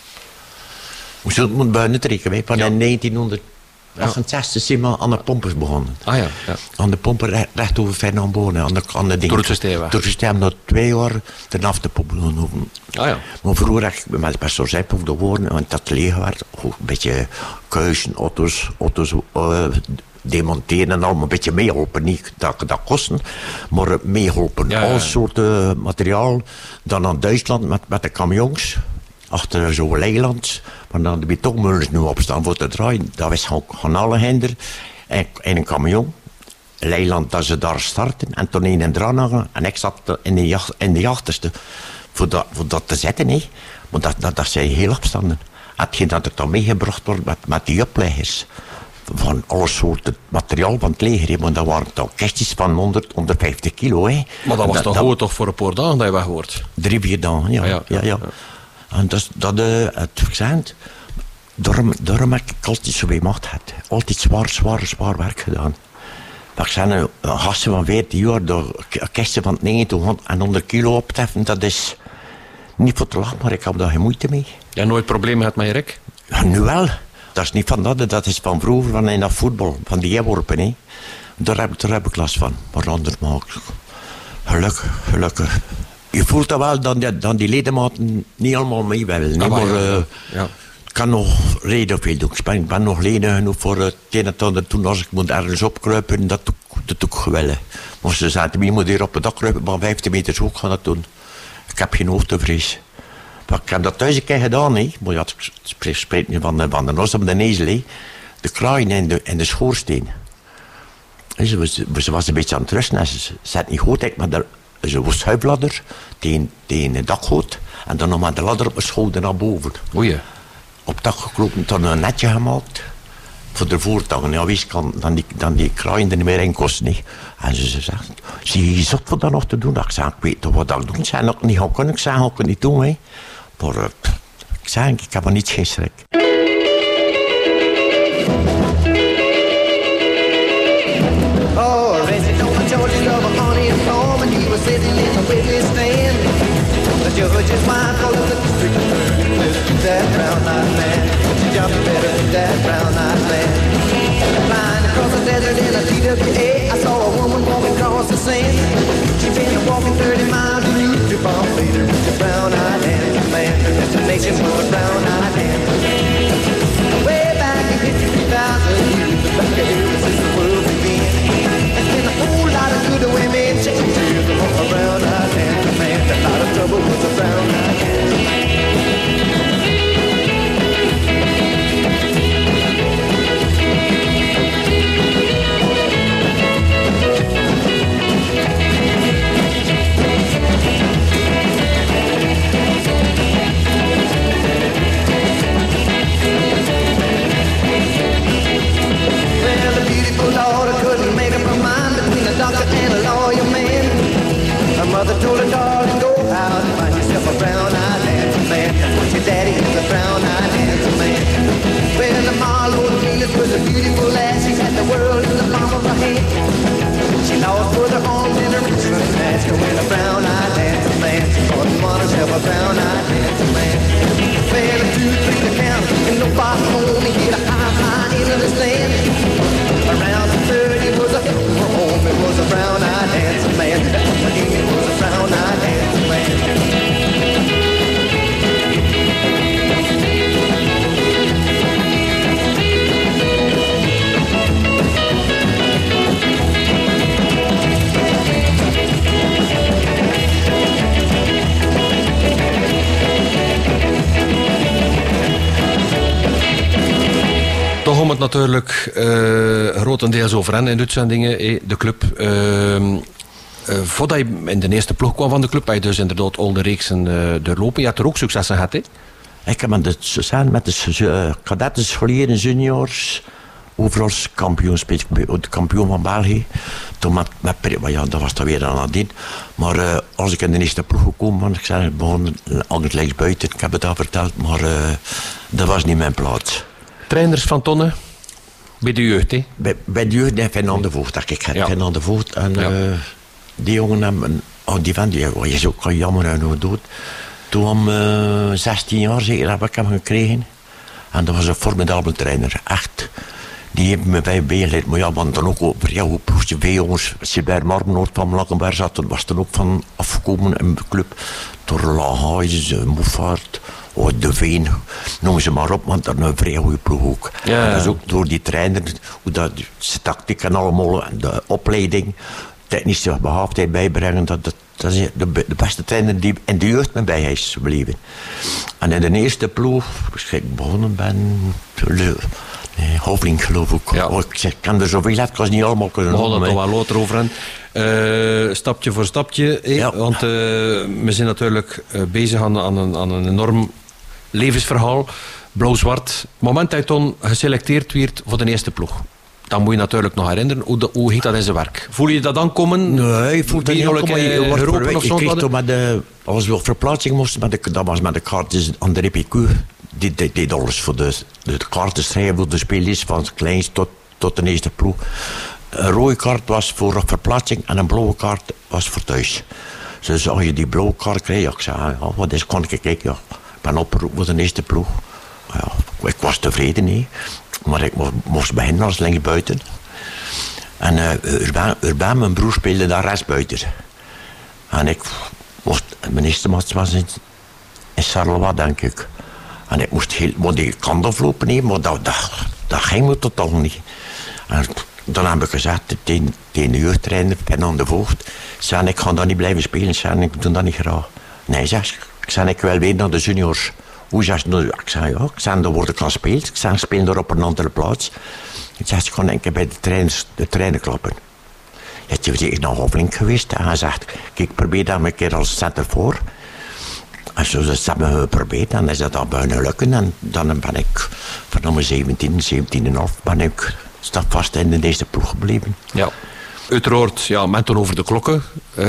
hoe zou het moeten buiten trekken? Van ja. negentienhonderdachtenzestig zijn we aan de pompers begonnen. Ah ja. ja. Aan de pompen recht, recht over Fernand Bonen. Aan de, aan de Door het systeem. Door het systeem na twee jaar ten af te pompen. Ah ja. Maar vroeger heb ik met zo'n zep op de woorden, want dat leeg werd. Een beetje kuisen, auto's, auto's uh, demonteren en allemaal een beetje meehelpen. Niet dat dat kosten, maar meehelpen. Ja, ja, ja. Al soorten materiaal. Dan naar Duitsland met, met de camions. Achter zo'n Leiland, maar dan de betonmullens nu opstaan voor te draaien. Dat was gewoon alle hinder. En, en een camion. Leiland, dat ze daar starten. En toen een en draaien. En ik zat in de, jacht, in de achterste. Voor dat, voor dat te zetten, hè. Maar dat, dat, dat zijn heel afstanden. Hetgeen dat er dan meegebracht wordt met, met die opleggers. Van alle soorten materiaal van het leger. Hè. Maar dat waren dan kistjes van honderd, honderdvijftig kilo. Hè. Maar dat was dat, toch gewoon toch voor een paar dagen dat je weg hoort? Drie, vier dagen, ja. Ah, ja, ja, ja. ja. En dat, dat uh, het gezegd, daarom, daarom heb ik altijd zo bij macht gehad. Altijd zwaar, zwaar, zwaar werk gedaan. Maar ik zei, een gasten van veertien jaar, door een kistje van negentig en honderd kilo opteffen, dat is niet voor te lachen, maar ik heb daar geen moeite mee. Je hebt nooit problemen gehad met je rek? Ja, nu wel. Dat is niet van dat, dat is van vroeger, van in dat voetbal, van die worpen. Hè. Daar, heb, daar heb ik last van. Maar anders mag ik gelukkig, gelukkig. Je voelt dat wel, dan die, dan die ledematen niet allemaal mee willen. Ah, maar uh, ja. Ik kan nog reden veel doen. Ik ben nog leden genoeg voor het een en ander. Toen als ik moet ergens opkruipen, dat doe ik gewillig. Maar ze zeiden, wie moet hier op het dak kruipen, maar vijftien meter hoog gaan dat doen. Ik heb geen hoogtevrees. Maar ik heb dat thuis een keer gedaan, hè. Maar ja, ik spreek nu van de, van de nos op de nezel, hè. De kraaien en de, en de schoorsteen. En ze, was, ze was een beetje aan het rusten en ze zat niet goed, ik, maar daar, ze was schuifladder tegen, tegen het dakgoot en dan nog met de ladder op mijn schouder naar boven. Oei. Op het dak geklopen, dan een netje gemaakt voor de voertuigen. Ja, wie kan dan die, dan die kraaien er niet meer in kosten. Niet. En ze, ze zegt, zie je zot voor dat nog te doen? Ik zei, ik weet toch wat ik doen. Ze zei, nog niet gaan kunnen. Ik zei, ik kan niet doen. Hè. Maar uh, ik zei, ik heb er niet geen schrik. Oh, resident George's of a honey and home, and he was sitting in a witness stand. The judge's wife called him the district attorney. Listen to that brown-eyed man. She jumped better than that brown-eyed man. Flying across the desert in a T W A, I saw a woman walking across the sand. She'd been walking thirty miles to Utah, later with the brown-eyed handsome man. with a brown-eyed dancing man. Gonna want herself a brown-eyed dancing man. Well, a two, three to count, and no far home, he hit a high, high into the stand. Around the thirty was a home, it was a brown-eyed dancing man. It was a brown-eyed dancing man. Toch om het natuurlijk uh, grotendeels over hen in de uitzendingen, eh, de club. Uh, uh, voordat je in de eerste ploeg kwam van de club, had je dus inderdaad al de reeksen uh, doorlopen. Je had er ook successen gehad, hè? Ik heb met de, samen met de uh, kadetten, scholieren, juniors, overal kampioen speelt, de kampioen van België. Toen met, met, ja, dat was dan weer aan nadien. Maar uh, als ik in de eerste ploeg gekomen was, ik zei, ik begon altijd links buiten, ik heb het al verteld, maar uh, dat was niet mijn plaats. Trainers van Tonne, bij de jeugd, hè? Bij, bij de jeugd, nee, Fernand de Voogd, dat ik heb ja. Fernand de Voogd. En ja. uh, die jongen hebben, oh, die van die oh, is ook al jammer en hoe dood. Toen om uh, zestien jaar zeker heb ik hem gekregen. En dat was een formidabele trainer, echt. Die heeft me bij bijgeleid, maar ja, want dan ook over, ja, hoe ploegje veel jongens. Sylvain Marmenoord van Lankenberg zat, dat was dan ook van afgekomen in de club. Door Lahaise, Moeffaert. Oh, De Veen, noem ze maar op, want dat is een vrij goede ploeg ook. Ja. En dat is ook door die trainer, hoe dat, de tactiek en allemaal, en de opleiding, technische begaafdheid bijbrengen, dat, dat, dat is de, de beste trainer die in de jeugd met bij is gebleven. En in de eerste ploeg, als ik begonnen ben, nee, Hovling geloof ik. Ja. Oh, ik zeg, kan er zoveel uit, ik kan ze niet allemaal kunnen noemen. We gaan er toch wel later over aan. Uh, stapje voor stapje, eh? Ja. Want uh, we zijn natuurlijk uh, bezig aan, aan, een, aan een enorm levensverhaal. Blauw-zwart. Het moment dat je toen geselecteerd werd voor de eerste ploeg. Dan moet je natuurlijk nog herinneren, hoe, de, hoe ging dat in zijn werk? Voel je dat dan komen? Nee, ik voel dat niet komen. Je wordt geroepen of zo? Ik kreeg toen met de, als we op verplaatsing moesten, met de, dat was met de kaartjes aan de R P Q. Die deed, deed alles voor de, de kaarten schrijven voor de spelers, van het kleinst tot, tot de eerste ploeg. Een rode kaart was voor verplaatsing en een blauwe kaart was voor thuis. Dus als je die blauwe kaart kreeg, ja, ik zei, ja, wat is, kon ik kijken, ja, ik ben opgeroepen voor de eerste ploeg. Ja, ik was tevreden, nee. Maar ik moest beginnen als linksbuiten. En uh, Urbain, Urbain, mijn broer, speelde daar rechtsbuiten. En ik moest, mijn eerste match was in, in Charleroi, denk ik. En ik moest heel, maar die kant aflopen, nee, maar dat, dat, dat ging me totaal niet. En dan heb ik gezegd tegen, tegen de jeugdtrainer, Fernand de Voogd, zei, ik ga daar niet blijven spelen, zei, ik doe dat niet graag. Nee, zeg, ik zei, ik wil weer naar de juniors. Hoe zeg je nou? Ik zei, ja, ik zei, dan word ik gaan spelen. Ik zei, ik speel daar op een andere plaats. Ik zei, ik ga een keer bij de trainers, de trainer klappen. Ja, je is naar Hovling geweest en hij zegt, kijk, probeer dat een keer als center voor. En zo dat hebben we geprobeerd en is dat dan bijna lukken. En dan ben ik van mijn zeventien, zeventien en half ben ik stapvast in de eerste ploeg gebleven. Ja. Uiteraard, ja, men toen over de klokken.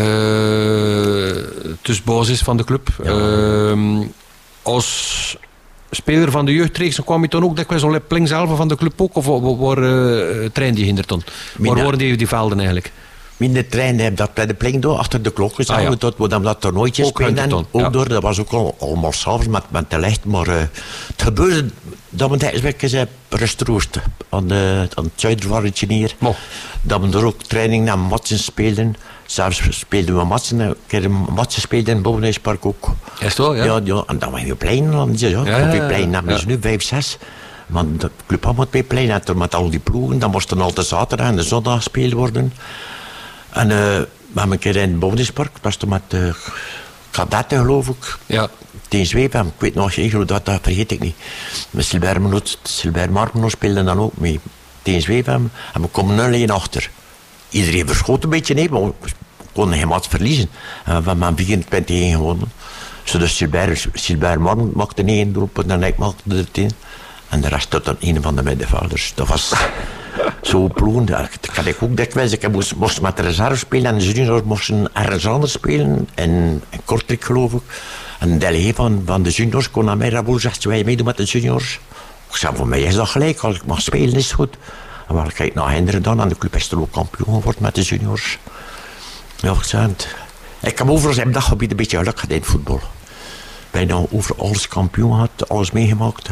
Uh, dus basis van de club. Ja. Uh, als speler van de jeugdreeks kwam je dan ook dikwijls op Pling zelf van de club ook? Of waar uh, trainde je hinder dan? Waar waren die, die velden eigenlijk? In de trein heb dat bij de Pling door, achter de klokken zagen ah, ja. we tot we dan dat toernooitje spelen. Ook ja. door, dat was ook al, allemaal s'avonds met, met de licht. Maar uh, het gebeurde dat we tijdens weken rustroost aan, de, aan het Zuiderwarretje hier. Oh. Dat we er ook training naar matchen speelden. Zelfs speelden we matchen, een keer een matchen speelden in het Bovenhuispark ook. Is het wel, ja? Ja, ja, en dan waren we plein. Ja, ja, ja, ja, plein hebben ja. ze nu vijf, zes. Want de club had met plein en met al die ploegen. Dan moesten altijd zaterdag en de zondag gespeeld worden. En uh, we hebben een keer in het Bovenhuispark, dat was toen met de uh, kadetten geloof ik. Ja. Tegen Zweep, ik weet nog geen hoe dat, dat vergeet ik niet. Met Sylvain Marmenoord speelde dan ook mee. Tegen Zweep en we komen nul-een achter. Iedereen verschoot een beetje, nee, maar we konden geen match verliezen. En we hebben vierentwintig één gewonnen. Dus Sylvain Marmenoord maakte één doelpunt en ik maakte er tien. En de rest tot dan een van de middenvelders. Dat was zo ploegen. Dat kan ik ook dikwijls. Ik moest, moest met de reserve spelen en de juniors moesten ergens anders spelen. In, in Kortrijk geloof ik. En de delegé van, van de juniors kon naar mij, Raboul, zegt, wil je meedoen met de juniors? Ik zei, voor mij is dat gelijk. Als ik mag spelen is het goed. En waar ga ik naar hinderen dan? En de club is er ook kampioen geworden met de juniors. Ja, ik zei het. Ik heb overal op dat gebied een beetje geluk gehad in het voetbal. Bijna over alles kampioen gehad, alles meegemaakt.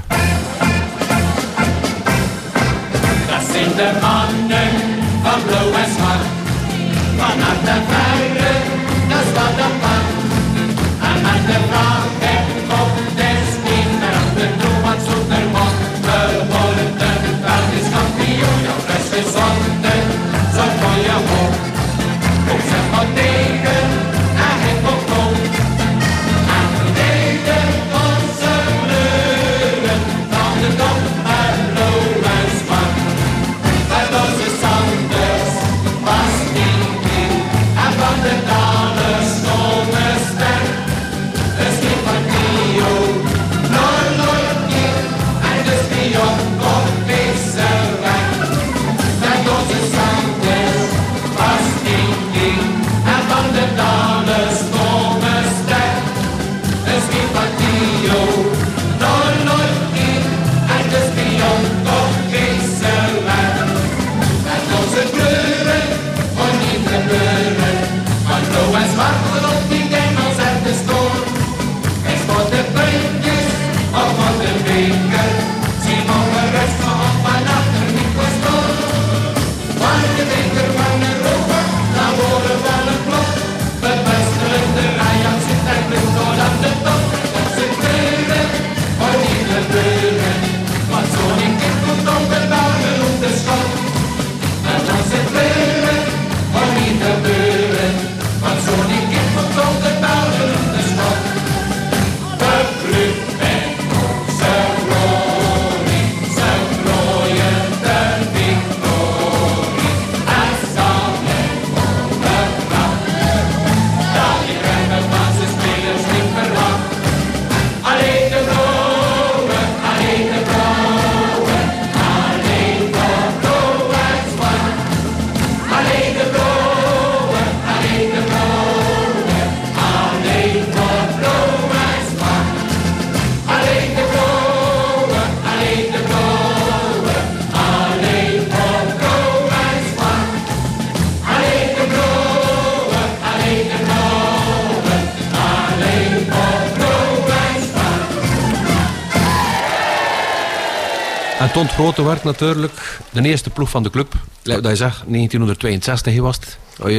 Dat zijn de mannen van blauw en zwart. Vanaf de verre, dat is wat dat pan. En met de vraag heb op de steen, maar op de droom wat zonder man. We worden wel eens kampioen, jouw rest gezonde, zo voor je hoofd. Kom zeg maar tegen, en het komt om. En verdedigen onze kleuren, van de dom en blauw en zwart. Bij onze Sanders was die die, en van de Dalen stonden ster. Het is van Dio, nooit, nooit niet, en de spion komt deze weg. Bij onze Sanders was die die, en van de Dalen stonden ster. Het is van Dio, nooit, nooit niet, en de spion komt deze weg. Met onze kleuren, voor niet gebeuren, van blauw en zwart op die demos uit de stoel. Is voor de puntjes, of voor de beker, zie morgen rest van van achter niet gestoord. Van de beker van de rover, dan worden van een klok. De beste Ajax zit en ligt door aan de top. Onze kleuren, voor niet gebeuren, want zo'n kind komt op de dagen op de schot. En onze kleuren, voor niet gebeuren, want zo'n kind komt op de dagen op de schot. De club met onze glorie, ze glooien de victorie. En samen op de vlag, dat die rennen van zijn spelers niet verwacht. Alleen de blauwe, alleen de blauwe, alleen de blauwe en zwart. Alleen de blauwe, alleen de blauwe, alleen de blauwe en zwart. Alleen de blauwe, alleen de blauwe, alleen de blauwe en zwart. Alleen de blauwe, alleen de blauwe, alleen de blauwe en zwart. En Ton Grote werd natuurlijk de eerste ploeg van de club. Dat je zegt, negentien tweeënzestig was het.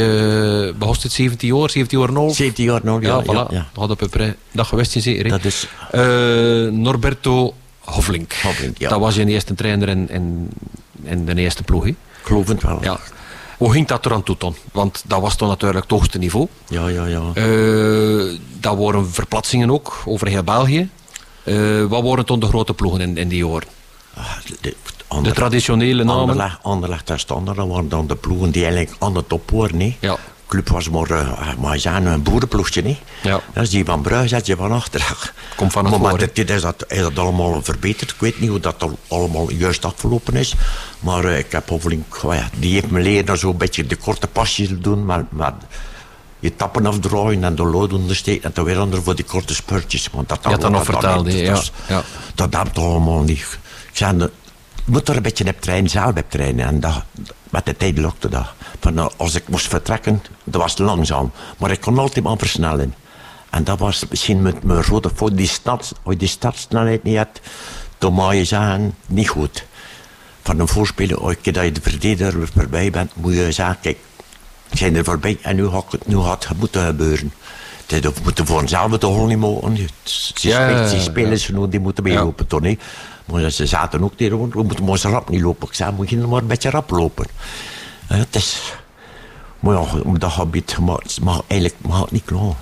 Je behost het zeventien jaar, zeventien jaar en half. zeventien jaar nog, Ja, ja. voilà. ja, ja. Dat had op een pre- dat gewist je zeker. hè? Dat is Eh, Norberto Hoflink. Hoflink, ja. Dat was je eerste trainer in, in, in de eerste ploeg. hè? gelovend wel. Ja. Hoe ging dat er aan toe, Ton? Want dat was toch natuurlijk het hoogste niveau. ja, ja. ja. Eh, dat waren verplaatsingen ook over heel België. Eh, wat waren toen de grote ploegen in, in die jaren? Ah, de, De traditionele namen? Anderlecht, Anderlecht en Standaard, dat waren dan de ploegen die eigenlijk aan de top waren. hè. Ja. Club was maar, uh, maar zijn een boerenploegje. hè. Ja. Dat is die van Brugge, zet je van achter. Komt van het maar voor, hè. dit is dat, is dat allemaal verbeterd. Ik weet niet hoe dat al- allemaal juist afgelopen is. Maar uh, ik heb Hoflink, oh ja, die heeft me leren zo'n beetje de korte pasjes te doen. Maar, maar je tappen afdraaien en de lood ondersteken. En dan weer onder voor die korte spurtjes. Want dat Je had dat nog dat- verteld, dat- hè, dat ja. is- Ja. Dat helpt allemaal niet. Ik zei, je moet er een beetje op trainen, zelf op trainen. En dat, met de tijd lukte dat. Van, nou, als ik moest vertrekken, dat was langzaam. Maar ik kon altijd maar versnellen. En dat was misschien met mijn rode fout. Die stad, als je die startsnelheid niet hebt, dan mag je zeggen, niet goed. Van een voorspeler, als je dat je de verdediger er voorbij bent, moet je zeggen, kijk, ik zijn er voorbij en nu gaat het, nu gaat het moeten gebeuren. Die moeten voor eenzelfde de hol niet mogen. Die Ja, ja, ja, ja. spelers ja. die moeten meelopen, toch niet? Maar ze zaten ook tegen, we moeten maar zo rap niet lopen. Ik zei, moet je maar een beetje rap lopen. Uh, het is, maar ja, op dat gebied mag, mag eigenlijk mag het niet klaar.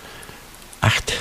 Echt.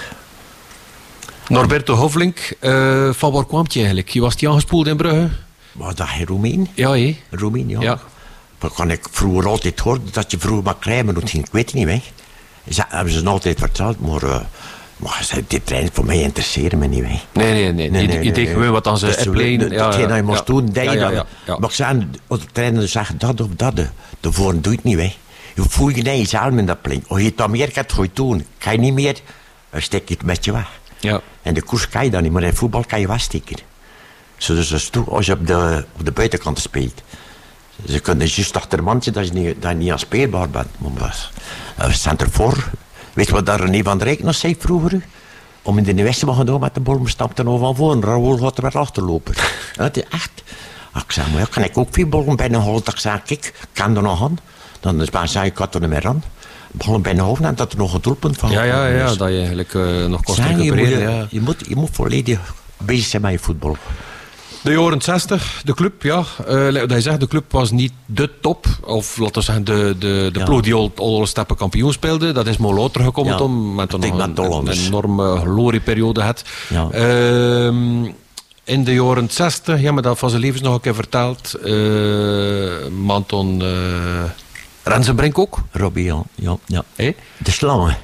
Norberto Hoflink, uh, van waar kwam je eigenlijk? Je was die aangespoeld in Brugge? Was dat in Roemeen? Ja, hé. Roemeen, ja. Ja. Dat kan ik vroeger altijd horen, dat je vroeger maar krijgen moet zien. Ik weet het niet, hè. Dat hebben ze altijd verteld, maar... Uh, maar die trein voor mij interesseren me niet, hè. Nee, nee, nee. Nee, je nee, je deed nee. gewoon wat aan ze Dus appleen. de- Hetgeen dat je moest doen, deed je ja, dan. ja, ja. Maar ik zei, als de trainer zegt dat of dat, de, de voren doe je het niet, hè. Je voel je niet jezelf in dat plein. Als je het dan meer gaat, ga je het doen. Kan je niet meer, dan steek je het met je weg. Ja. En de koers kan je dan niet, maar in voetbal kan je wegsteken. Zo, dus dat is toe, als je op de, op de buitenkant speelt. Ze kunnen juist achter een mandje dat je niet, dat je niet aanspeelbaar bent. Maar we staan ervoor. Weet je wat daar René van der Rijk nog zei vroeger? Om in de westen te gaan doen met de bol, stapte er nog van voor. Raoul gaat er weer achterlopen. Dat is echt. Ik zei, maar ja, kan ik ook veel bollen binnenhalen? Ik zei, kijk, ik kan er nog aan. Dan is maar zei ik, had er niet meer aan. Bollen binnenhalen en dat er nog een doelpunt van. Ja, ja, ja, dat je eigenlijk uh, nog kost Zeg, recupereren. je, moet, ja. je, moet, je moet volledig bezig zijn met je voetbal. De jaren zestig, de club, ja. Uh, dat je zegt, de club was niet de top. Of laten we zeggen, de, de, de Ja. ploeg die al alle stappen kampioen speelde. Dat is maar later gekomen, Ja. Tom. Met Ik een, denk een, met Hollanders. een enorme glorieperiode had. Ja. Uh, in de jaren zestig, ja, maar dat van zijn levens nog een keer verteld. Uh, Manton uh, Rensenbrink ook. Robbie, ja. ja, ja. Hey? De slangen.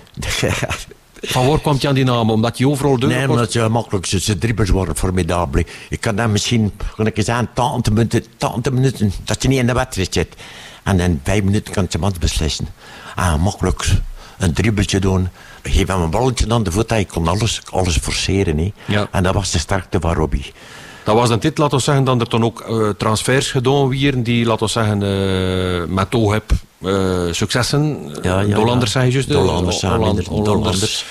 Van waar kwam je aan die naam? Omdat je overal deur Nee, omdat ze makkelijk ze, ze dribbels worden formidabel. Ik kan dan misschien, kan ik eens aan, tachtig minuten, tachtig minuten, dat je niet in de wedstrijd zit. En in vijf minuten kan je man beslissen. Ah, makkelijk een dribbeltje doen. Geef hem een balletje aan de voet, hij kon alles, alles forceren. He. Ja. En dat was de sterkte van Robbie. Dat was dan dit, laten we zeggen, dat er dan ook uh, transfers gedaan werden die, laten we zeggen, uh, met oog heb uh, successen. Ja, ja, Dollanders, ja. zei je juist. Dollanders, ja, Holland, minder- Hollanders.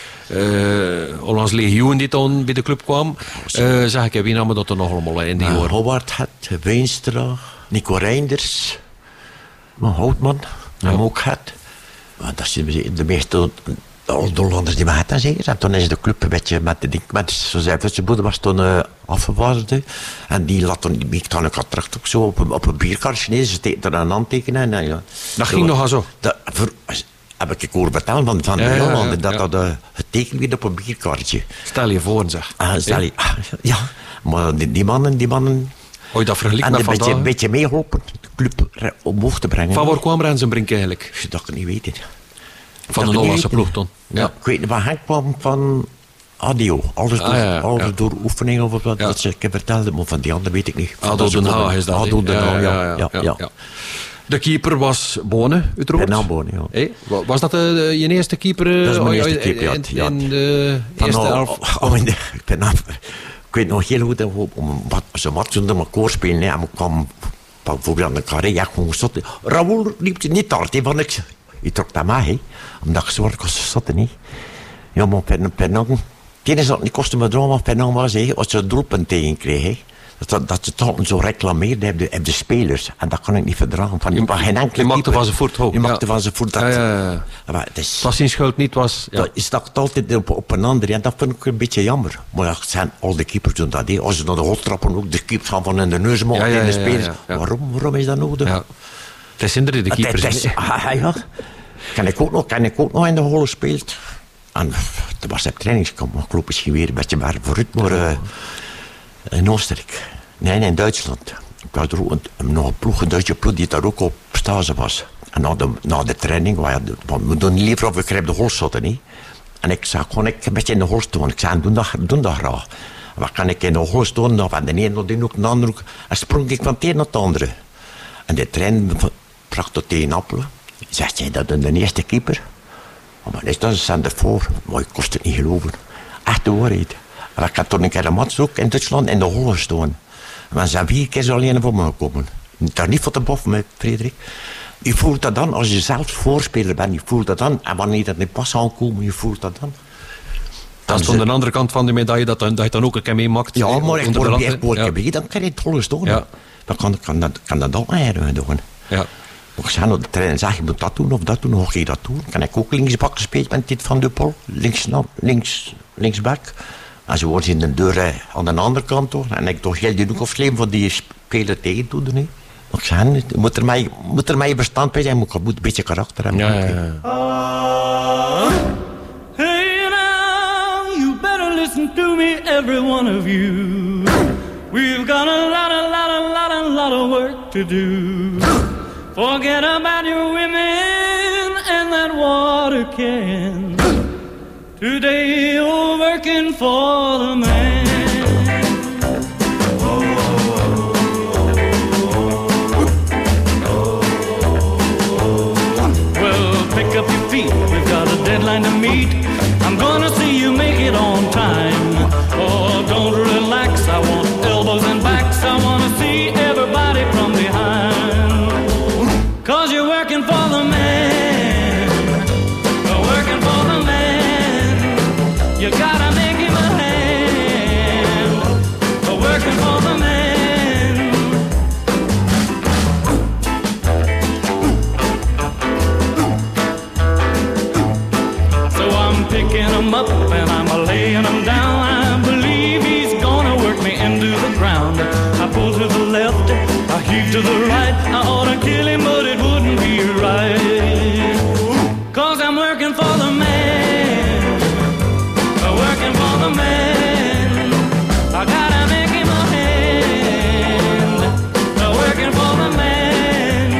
Uh, Hollands Legioen die dan bij de club kwam. Uh, zeg ik, wie namen dat er nog allemaal in die Uh, jaren? Howard had, Weenstra, Nico Reinders, maar Houtman, hem ook had. Maar dat zijn de meeste alle Hollanders die we hadden zeker. En toen is de club een beetje met de ding, met zoals hij zijn moeder was toen uh, afgewaarde. En die laat dan, die dan een contract ook zo op een, op een bierkaartje neer. Ze steekt er een handtekenen. En, ja. Dat ging nog al zo? Dat, voor, heb ik horen vertellen van, van Ja, de ja, ja, Hollanden, dat ja. dat uh, getekend werd op een bierkaartje. Stel je voor, zeg. Ah, stel je, ah, ja, maar die, die mannen, die mannen... Hoe je dat vergelijkt En met een beetje, vandaag? een beetje meegeholpen, de club re- omhoog te brengen. Van waar kwam Rensenbrink eigenlijk? Dat kan ik niet weten. Van Dat de kan ik Hollandse niet ploeg weten. toen? Ja. Ja. Ik weet niet, waar hij kwam van Adio. Alles, Ah, door, ja, ja, alles ja. door oefeningen of wat Ja. dat ze ik heb verteld, maar van die andere weet ik niet. Van Ado dat ze Den Haag wonnen. is dat. Ado hè? Den Haag, ja. ja, ja, ja. De keeper was Bonen, uiteraard. Bernard Bonen, ja. Hey, wa- was dat de, de- je eerste keeper? uh, Dat is mijn oh, eerste in- keeper, ja. in, Ja. in de Van eerste nou, elf. oh, in de- ik, ben af, ik weet nog heel goed, dat we om wat, ze wat zonder elkaar spelen. Hè, en we kwamen bijvoorbeeld aan de carré, ja, gewoon zat. Raoul liep niet hard, hè, want ik, ik trok dat maar, hè, omdat ik zwart was, zat er niet. Ja, maar Pen- Penang, het enige dat niet kostte me droom van Penang was, hè, als ze een doelpunt tegen kreeg, hè. Dat, dat ze toch zo reclameerden hebben de, de spelers. En dat kan ik niet verdragen. Van, Je- maar geen enkele je maakte keeper- van zijn voet hoog, Je maakte ja. van zijn voet. Dat, Ja, ja, ja. Maar het is, Het was zijn schuld niet, was... Ja. dat is dat altijd op, op een ander. En dat vind ik een beetje jammer. Maar ja, het zijn al de keepers doen dat. Hè. Als ze naar de hol trappen, ook de keepers gaan van in de neus mogen Ja, ja, in de ja, ja, spelers. ja, ja. Waarom? Waarom is dat nodig? Ja. Het is inderdaad de Het- keepers. het is- hè. ah, ja. Kan ik ook nog, kan ik ook nog in de hol gespeeld. En dat was op trainingskamp. Maar ik loop misschien weer een beetje maar vooruit. Maar uh, in Oostenrijk. Nee, nee, in Duitsland. Ik had er ook een, nog een ploeg, een Duitse ploeg die daar ook op stage was. En na de, na de training, we, hadden, we doen niet liever of ik grijp de hol zotten, niet. En ik zag gewoon ik een beetje in de hol staan. Ik zei, doe dat, doe dat graag. En wat kan ik in de hol staan? Nou, van de ene naar de ene, naar de andere. En sprong ik van het een naar het andere. En de trein bracht tot tegen Appelen. Zegt jij dat in de eerste keeper? Oh, maar is dat een cent voor? Maar ik kost het niet geloven. Echt de waarheid. En ik had toen een keer een match ook in Duitsland in de hol gestaan. Maar ze zijn vier keer zo alleen voor me gekomen. Daar niet voor te boffen met Frederik. Je voelt dat dan, als je zelf voorspeler bent, je voelt dat dan. En wanneer dat niet pas aankomen, je voelt dat dan. Dat is aan de andere kant van de medaille dat, dat je dan ook een keer meemaakt. Ja, eh, maar ik onder de word lat, echt word hè. ja. Dan kan je het hol staan. Ja. Dan kan, kan, dat, kan dat ook niet doen. Ja. Ik zei op de trein en zeg, je moet dat doen of dat doen, hoe ga je dat doen? Kan ik ook linksbak spelen met dit van Duppel? Links, links, linksback. En ze worden in de deur eh, aan de andere kant toch. En ik toch heel die doek of slim voor die speler tegen te doen. Ik zei, je moet er mij, moet er mij bestand bij zijn, moet ik moet een beetje karakter hebben. Ja, ja, ja. Hey now, you better listen to me, every one of you. We've got a lot, a lot, a lot, a lot of work to do. Forget about your women and that water can. Today you're working for the man. Well, pick up your feet, we've got a deadline to meet. I'm gonna see you make it on time. Oh, don't relax, I want elbows and backs. I wanna see everybody from behind. Cause you're working for the man. Working for the man. ground. I pull to the left, I heave to the right. I ought to kill him, but it wouldn't be right. Cause I'm working for the man, working for the man. I gotta make him a hand, working for the man.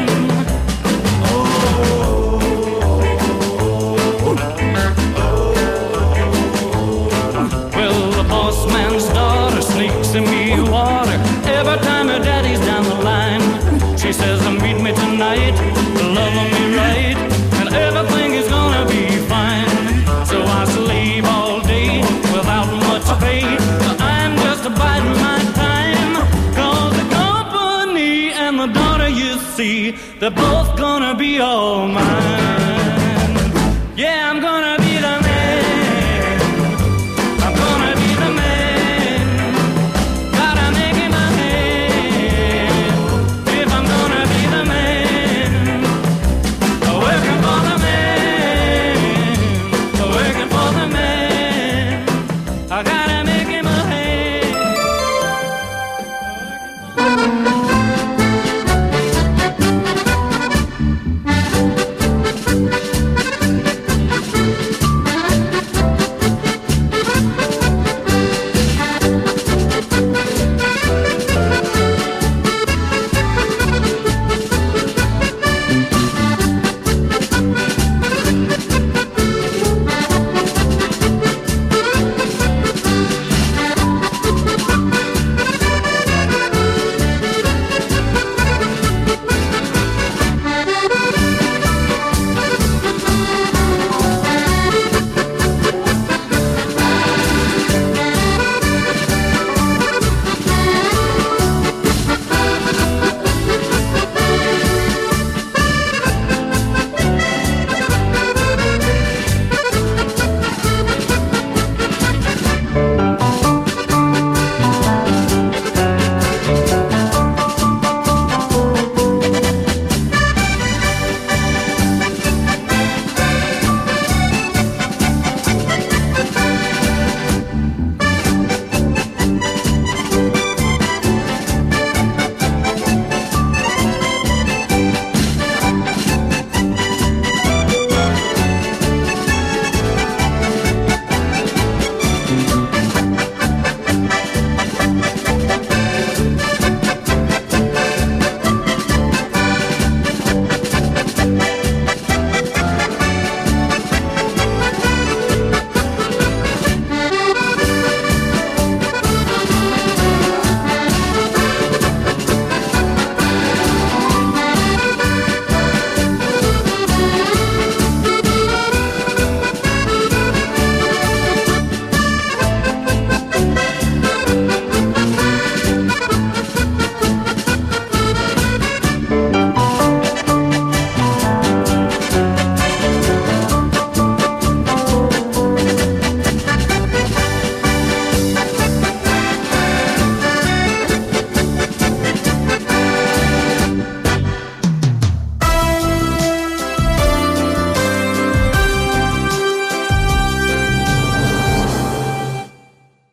Well, the boss man's daughter sneaks in me water every time her daddy's down the line. She says, meet me tonight, love me right, and everything is gonna be fine. So I slave all day without much pay. I'm just biding my time, cause the company and the daughter you see, they're both gonna be all mine. Yeah, I'm gonna